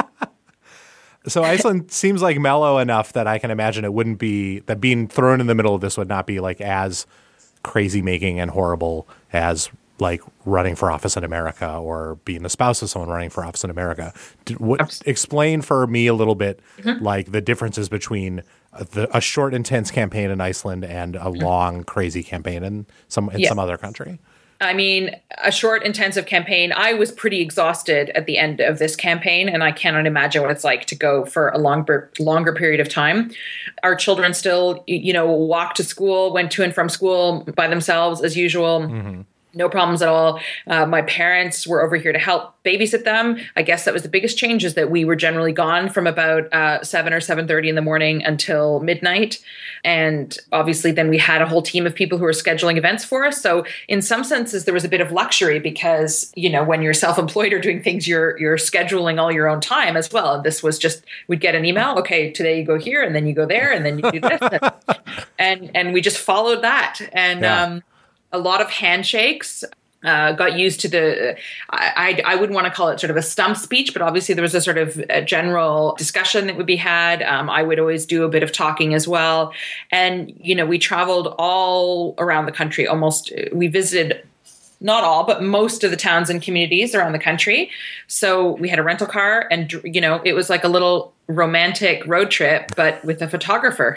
D: So Iceland seems like mellow enough that I can imagine it wouldn't be, that being thrown in the middle of this would not be like as crazy making and horrible as like running for office in America or being the spouse of someone running for office in America. Explain for me a little bit like the differences between a short, intense campaign in Iceland and a long, crazy campaign in some other country.
J: I mean, a short, intensive campaign. I was pretty exhausted at the end of this campaign, and I cannot imagine what it's like to go for a longer period of time. Our children still, walked to school, went to and from school by themselves as usual. Mm-hmm. No problems at all. My parents were over here to help babysit them. I guess that was the biggest change, is that we were generally gone from about 7 or 7:30 in the morning until midnight. And obviously then we had a whole team of people who were scheduling events for us. So in some senses, there was a bit of luxury because, when you're self-employed or doing things, you're scheduling all your own time as well. And this was just, we'd get an email. Okay, today you go here and then you go there and then you do this. and we just followed that. And, a lot of handshakes, got used to the, I wouldn't want to call it sort of a stump speech, but obviously there was a sort of a general discussion that would be had. I would always do a bit of talking as well. And, we traveled all around the country. We visited not all, but most of the towns and communities around the country. So we had a rental car and, it was like a little romantic road trip, but with a photographer.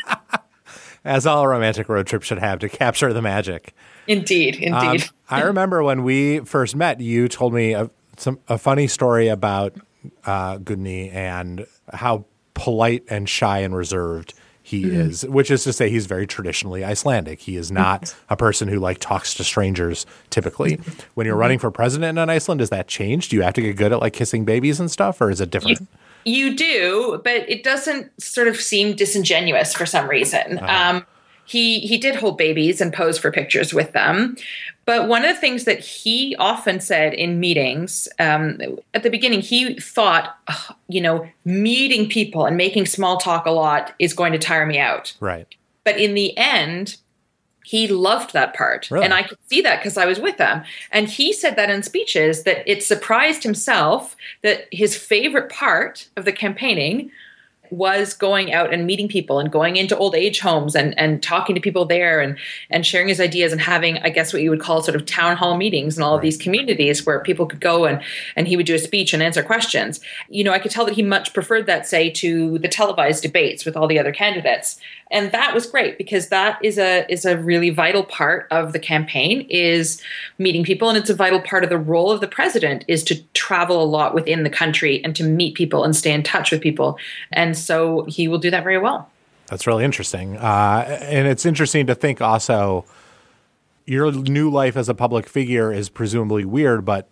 D: As all romantic road trips should have, to capture the magic.
J: Indeed.
D: I remember when we first met, you told me a funny story about Gudni and how polite and shy and reserved he is, which is to say he's very traditionally Icelandic. He is not a person who talks to strangers typically. When you're running for president in Iceland, does that change? Do you have to get good at kissing babies and stuff, or is it different?
J: You do, but it doesn't sort of seem disingenuous for some reason. He did hold babies and pose for pictures with them. But one of the things that he often said in meetings, at the beginning, he thought, meeting people and making small talk a lot is going to tire me out.
D: Right.
J: But in the end, he loved that part.
D: Really?
J: And I could see that because I was with him. And he said that in speeches, that it surprised himself that his favorite part of the campaigning was going out and meeting people and going into old age homes and talking to people there and sharing his ideas and having, I guess, what you would call sort of town hall meetings in all of these communities where people could go and he would do a speech and answer questions. I could tell that he much preferred that, say, to the televised debates with all the other candidates. And that was great because that is a really vital part of the campaign, is meeting people. And it's a vital part of the role of the president, is to travel a lot within the country and to meet people and stay in touch with people. And so he will do that very well.
D: That's really interesting. And it's interesting to think also, your new life as a public figure is presumably weird, but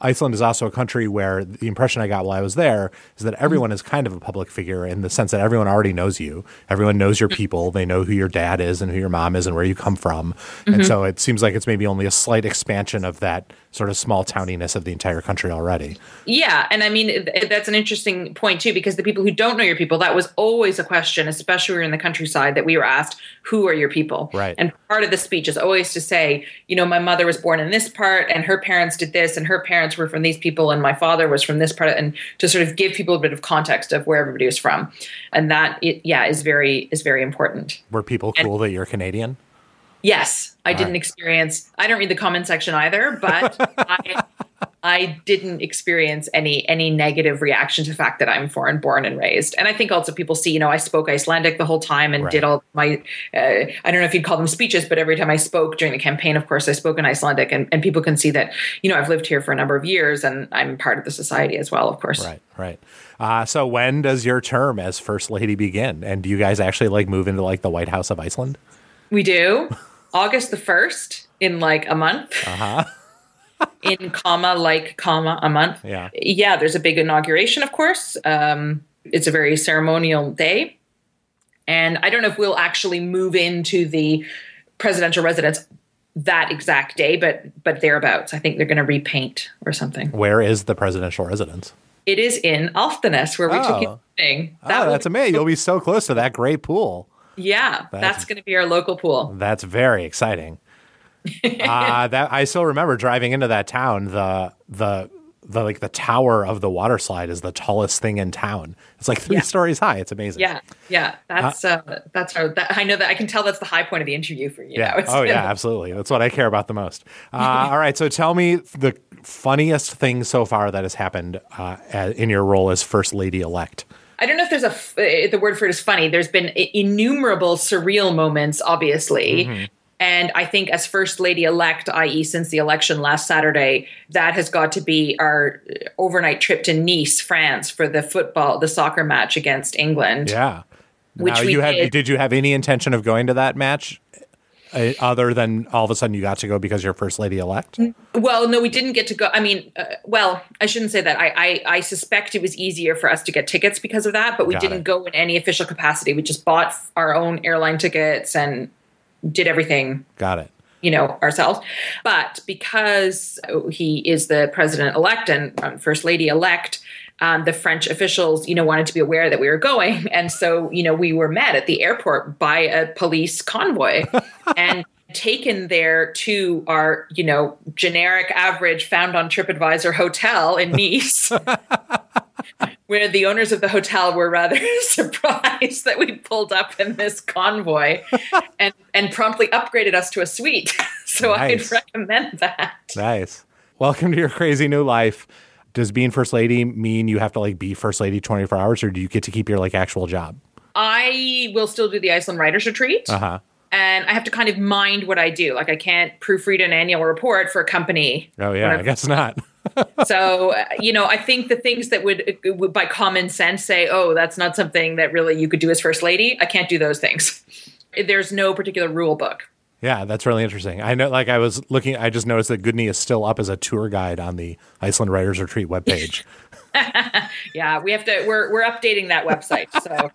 D: Iceland is also a country where the impression I got while I was there is that everyone is kind of a public figure in the sense that everyone already knows you. Everyone knows your people. They know who your dad is and who your mom is and where you come from. And so it seems like it's maybe only a slight expansion of that sort of small towniness of the entire country already.
J: Yeah. And I mean, that's an interesting point too, because the people who don't know your people, that was always a question, especially when we were in the countryside, that we were asked, who are your people?
D: Right.
J: And part of the speech is always to say, you know, my mother was born in this part and her parents did this and her parents were from these people and my father was from this part, and to sort of give people a bit of context of where everybody was from. And that, is very important.
D: Were people cool that you're Canadian?
J: Yes, I didn't experience. I don't read the comment section either, but I didn't experience any negative reaction to the fact that I'm foreign born and raised. And I think also people see, you know, I spoke Icelandic the whole time and did all my, I don't know if you'd call them speeches, but every time I spoke during the campaign, of course, I spoke in Icelandic, and people can see that, you know, I've lived here for a number of years and I'm part of the society as well, of course.
D: Right. So when does your term as First Lady begin? And do you guys actually like move into like the White House of Iceland?
J: We do. August the 1st in like a month. In a month. Yeah, there's a big inauguration, of course. It's a very ceremonial day. And I don't know if we'll actually move into the presidential residence that exact day, but thereabouts. I think they're going to repaint or something.
D: Where is the presidential residence?
J: It is in Alftanes, where we took you thing.
D: That's amazing. You'll be so close to that great pool.
J: Yeah, that's going to be our local pool.
D: That's very exciting. That I still remember driving into that town. The tower of the water slide is the tallest thing in town. It's like 3 stories high. It's amazing.
J: Yeah. That's I know that I can tell that's the high point of the interview for you.
D: Yeah. Absolutely. That's what I care about the most. All right. So tell me the funniest thing so far that has happened in your role as First Lady elect.
J: I don't know if there's the word for it is funny. There's been innumerable surreal moments, obviously. And I think as First Lady-elect, i.e. since the election last Saturday, that has got to be our overnight trip to Nice, France, for the soccer match against England.
D: Yeah.
J: Which
D: did you have any intention of going to that match? Other than all of a sudden you got to go because you're First Lady-elect?
J: Well, no, we didn't get to go. I mean, I shouldn't say that. I suspect it was easier for us to get tickets because of that, but we didn't go in any official capacity. We just bought our own airline tickets and did everything.
D: Got it.
J: You know, ourselves. But because he is the president-elect and First Lady-elect, the French officials, you know, wanted to be aware that we were going. And so, you know, we were met at the airport by a police convoy and taken there to our, you know, generic average found on TripAdvisor hotel in Nice, where the owners of the hotel were rather surprised that we pulled up in this convoy and promptly upgraded us to a suite. So I'd recommend that.
D: Nice. Welcome to your crazy new life. Does being First Lady mean you have to like be First Lady 24 hours, or do you get to keep your like actual job?
J: I will still do the Iceland Writers Retreat. And I have to kind of mind what I do. Like I can't proofread an annual report for a company.
D: Oh yeah, I guess not.
J: So, you know, I think the things that would by common sense say, oh, that's not something that really you could do as First Lady. I can't do those things. There's no particular rule book.
D: Yeah, that's really interesting. I know, like I was looking, I just noticed that Goodney is still up as a tour guide on the Iceland Writers Retreat webpage.
J: Yeah, we have to, we're updating that website. So,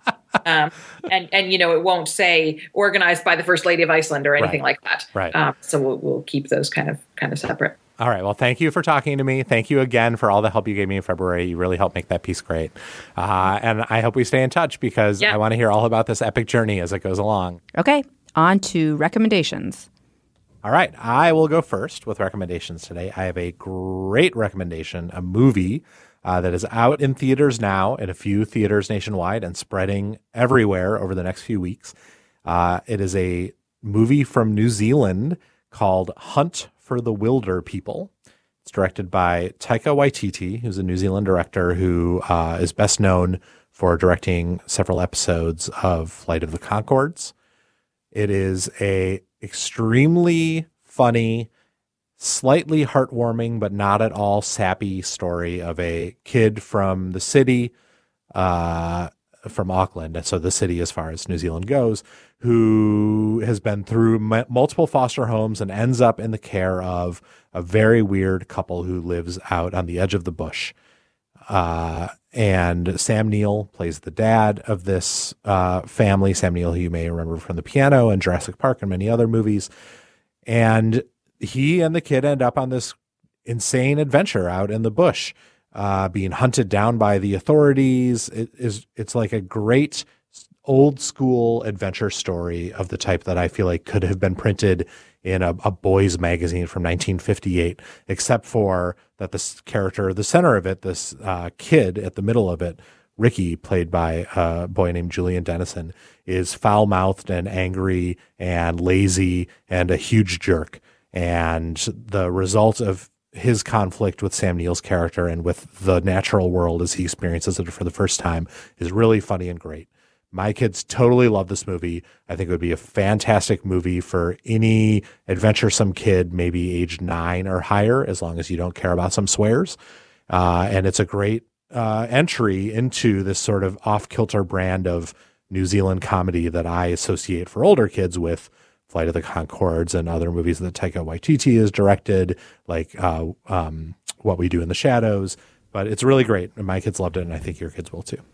J: and you know, it won't say organized by the First Lady of Iceland or anything like that.
D: Right.
J: So we'll keep those kind of separate.
D: All right. Well, thank you for talking to me. Thank you again for all the help you gave me in February. You really helped make that piece great. And I hope we stay in touch because I want to hear all about this epic journey as it goes along.
E: Okay. On to recommendations.
D: All right. I will go first with recommendations today. I have a great recommendation, a movie that is out in theaters now at a few theaters nationwide and spreading everywhere over the next few weeks. It is a movie from New Zealand called Hunt for the Wilder People. It's directed by Taika Waititi, who's a New Zealand director who is best known for directing several episodes of Flight of the Conchords. It is a extremely funny, slightly heartwarming, but not at all sappy story of a kid from the city, from Auckland, and so the city as far as New Zealand goes, who who has been through multiple foster homes and ends up in the care of a very weird couple who lives out on the edge of the bush. And Sam Neill plays the dad of this family. Sam Neill, who you may remember from The Piano and Jurassic Park and many other movies. And he and the kid end up on this insane adventure out in the bush, being hunted down by the authorities. It's like a great old school adventure story of the type that I feel like could have been printed in a boys magazine from 1958, except for that this character, the center of it, this kid at the middle of it, Ricky, played by a boy named Julian Dennison, is foul-mouthed and angry and lazy and a huge jerk. And the result of his conflict with Sam Neill's character and with the natural world as he experiences it for the first time is really funny and great. My kids totally love this movie. I think it would be a fantastic movie for any adventuresome kid, maybe age 9 or higher, as long as you don't care about some swears. And it's a great entry into this sort of off-kilter brand of New Zealand comedy that I associate for older kids with Flight of the Conchords and other movies that Taika Waititi has directed, like What We Do in the Shadows. But it's really great, and my kids loved it, and I think your kids will too.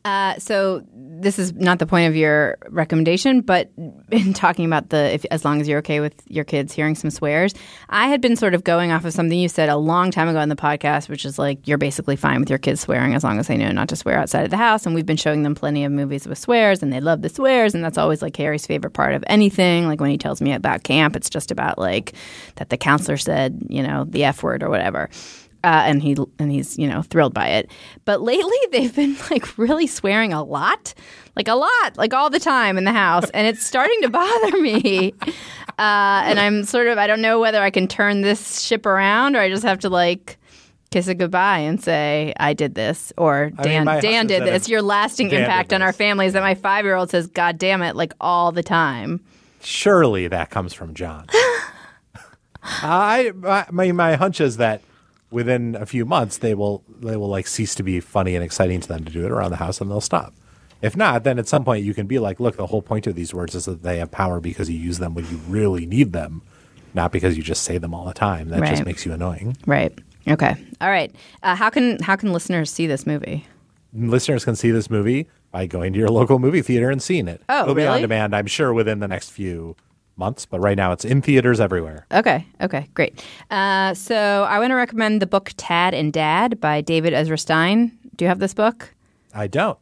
E: So this is not the point of your recommendation, but in talking about as long as you're okay with your kids hearing some swears, I had been sort of going off of something you said a long time ago in the podcast, which is like, you're basically fine with your kids swearing as long as they know not to swear outside of the house. And we've been showing them plenty of movies with swears, and they love the swears. And that's always like Harry's favorite part of anything. Like when he tells me about camp, it's just about like that the counselor said, the F word or whatever. And he's thrilled by it. But lately they've been like really swearing a lot, like all the time in the house, and it's starting to bother me. And I'm I don't know whether I can turn this ship around, or I just have to like kiss it goodbye and say I did this, or Dan did this. Your lasting impact on our family is that my 5-year-old says "God damn it" like all the time.
D: Surely that comes from John. My hunch is that within a few months, they will like cease to be funny and exciting to them to do it around the house, and they'll stop. If not, then at some point you can be like, look, the whole point of these words is that they have power because you use them when you really need them, not because you just say them all the time. That just makes you annoying.
E: Right. Okay. All right. How can listeners see this movie?
D: Listeners can see this movie by going to your local movie theater and seeing it.
E: Oh,
D: It'll
E: really?
D: be on demand, I'm sure, within the next few months, but right now it's in theaters everywhere.
E: Okay, great. So I want to recommend the book Tad and Dad by David Ezra Stein. Do you have this book?
D: I don't.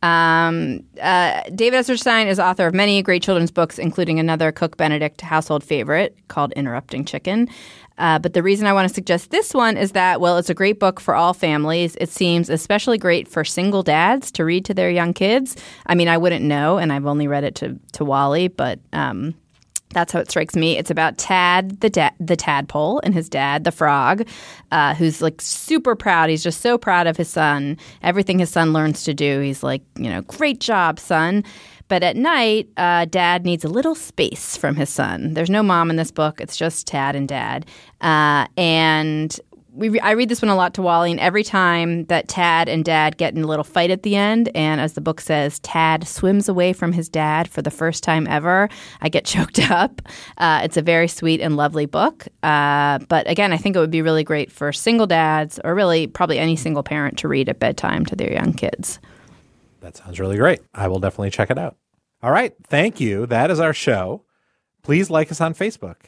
E: David Ezra Stein is author of many great children's books, including another Cook Benedict household favorite called Interrupting Chicken. But the reason I want to suggest this one is that, well, it's a great book for all families. It seems especially great for single dads to read to their young kids. I mean, I wouldn't know, and I've only read it to Wally, but that's how it strikes me. It's about Tad, the tadpole, and his dad, the frog, who's like super proud. He's just so proud of his son. Everything his son learns to do, he's like, great job, son. But at night, Dad needs a little space from his son. There's no mom in this book. It's just Tad and Dad. And I read this one a lot to Wally, and every time that Tad and Dad get in a little fight at the end, and as the book says, Tad swims away from his dad for the first time ever, I get choked up. It's a very sweet and lovely book. But again, I think it would be really great for single dads, or really probably any single parent, to read at bedtime to their young kids.
D: That sounds really great. I will definitely check it out. All right. Thank you. That is our show. Please like us on Facebook,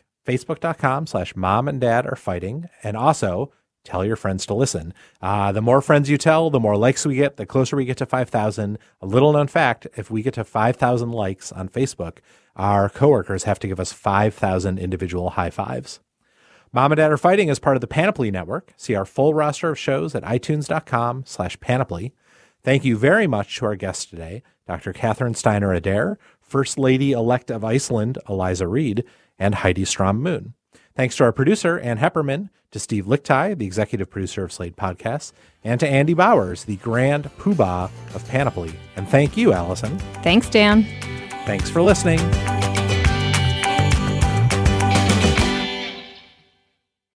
D: facebook.com/momanddadarefighting. And also tell your friends to listen. The more friends you tell, the more likes we get, the closer we get to 5,000. A little known fact, if we get to 5,000 likes on Facebook, our coworkers have to give us 5,000 individual high fives. Mom and Dad Are Fighting is part of the Panoply Network. See our full roster of shows at itunes.com/panoply. Thank you very much to our guests today, Dr. Catherine Steiner Adair, First Lady-elect of Iceland, Eliza Reed, and Heidi Strom-Moon. Thanks to our producer, Ann Hepperman, to Steve Lichtai, the executive producer of Slate Podcasts, and to Andy Bowers, the grand poobah of Panoply. And thank you, Allison.
E: Thanks, Dan.
D: Thanks for listening.